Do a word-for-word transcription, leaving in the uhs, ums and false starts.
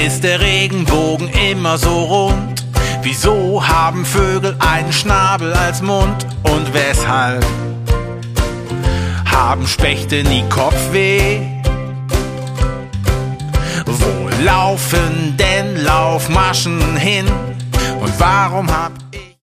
ist der Regenbogen immer so rund? Wieso haben Vögel einen Schnabel als Mund? Und weshalb haben Spechte nie Kopfweh? Wo laufen denn Laufmaschen hin? Und warum hab ich